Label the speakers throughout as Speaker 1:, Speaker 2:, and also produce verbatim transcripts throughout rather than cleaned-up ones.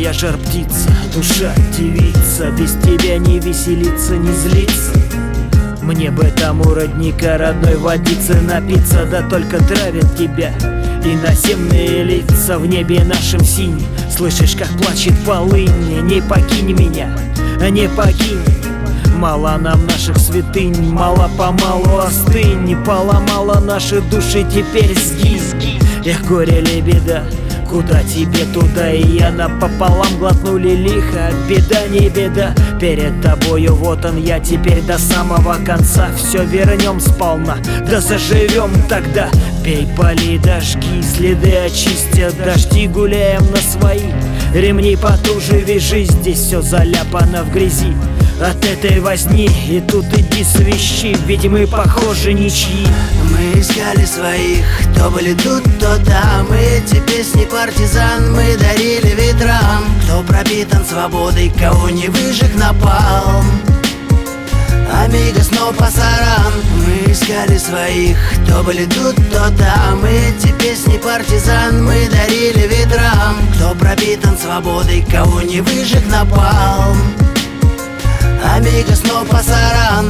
Speaker 1: моя жар птица, душа девица, без тебя не веселиться, не злиться. Мне бы там у родника родной водицы напиться, да только травят тебя иноземные лица. В небе нашем синем слышишь, как плачет полынь. Не покинь меня, не покинь. Мало нам наших святынь, мало-помалу остынь. Поломала наши души, теперь сгинь. Эх, горе ли беда, куда тебе, туда и я напополам глотнули лихо. Беда не беда, перед тобою вот он я. Теперь до самого конца все вернем сполна. Да заживем тогда. Пей, поли, дожги, следы очистят дожди. Гуляем на свои ремни потуже, вяжи. Здесь все заляпано в грязи от этой возни. И тут иди свищи, ведь мы похожи ничьи.
Speaker 2: Мы искали своих, кто были тут, кто там. И эти песни партизан мы дарили ветрам. Кто пропитан свободой, кого не выжег напалм. Амигос, но пасаран. Мы искали своих, кто были тут, кто там. И эти песни партизан мы дарили ветрам. Кто пропитан свободой, кого не выжег напалм. Амигос, но пасаран.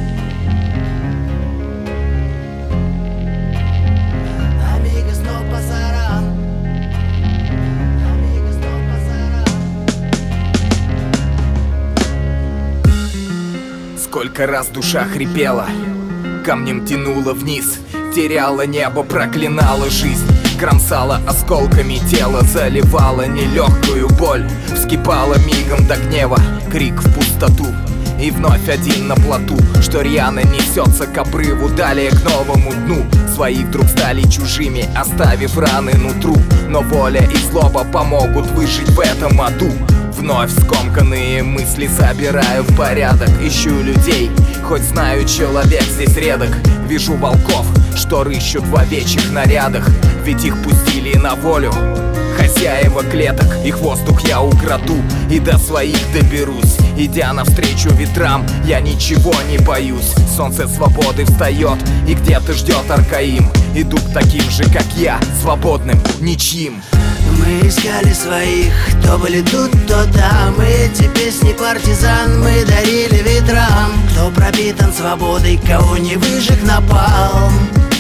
Speaker 2: Амигос, но пасаран. Амигос, но пасаран.
Speaker 3: Сколько раз душа хрипела, камнем тянула вниз, теряла небо, проклинала жизнь, кромсала осколками тело, заливала нелегкую боль, вскипала мигом до гнева, крик в пустоту. И вновь один на плоту, что рьяно несется к обрыву, далее к новому дну. Свои вдруг стали чужими, оставив раны нутру. Но воля и злоба помогут выжить в этом аду. Вновь скомканные мысли собираю в порядок. Ищу людей, хоть знаю, человек здесь редок. Вижу волков, что рыщут в овечьих нарядах, ведь их пустили на волю хозяева клеток. Их воздух я украду и до своих доберусь. Идя навстречу ветрам, я ничего не боюсь. Солнце свободы встает, и где-то ждет Аркаим. Иду к таким же, как я, свободным, ничьим.
Speaker 2: Мы искали своих, кто были тут, кто там. И эти песни партизан мы дарили ветрам. Кто пропитан свободой, кого не выжег напалм.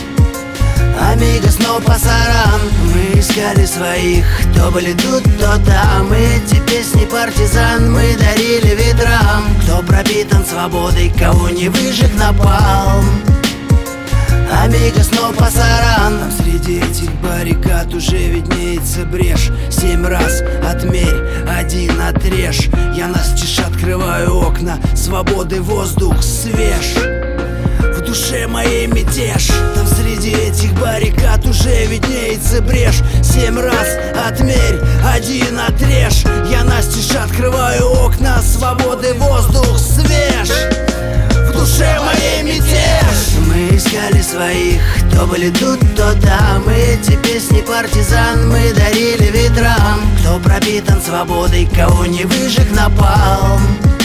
Speaker 2: Амигос, но пасаран. Мы искали своих, кто были тут, кто там. И эти песни партизан мы дарили ветрам. Кто пропитан свободой, кого не выжег напалм. Амигос, но пасаран. Там среди этих баррикад уже виднеется брешь. Семь раз отмерь, один отрежь. Я настежь открываю окна, свободы воздух свеж. В душе моей мятеж. Там среди этих баррикад уже виднеется брешь. Семь раз отмерь, один отрежь. Я настежь открываю окна, свободы воздух свеж. В душе моей мятеж. Мы искали своих, кто были тут, кто там. И эти песни партизан мы дарили ветрам. Кто пропитан свободой, кого не выжег напалм.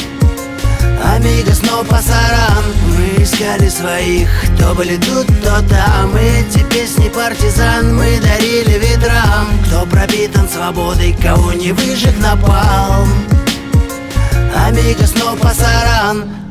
Speaker 2: Амигос, но пасаран. Мы искали своих, кто были тут, кто там. И эти песни партизан мы дарили ветрам. Кто пропитан свободой, кого не выжег напалм. Амигос, но пасаран.